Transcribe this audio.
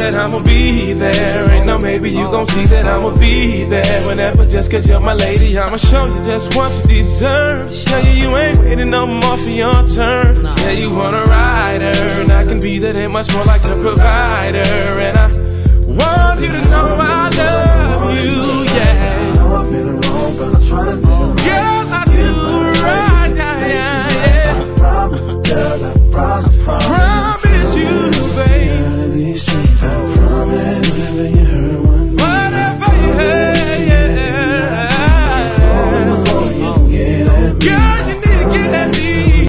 that I'ma be there. Ain't no maybe you gon' see that I'ma be there whenever. Just cause you're my lady, I'ma show you just what you deserve. Tell you ain't waiting no more for your turn. Say you want a rider, and I can be that and much more like a provider. And I want you to know I love you, yeah.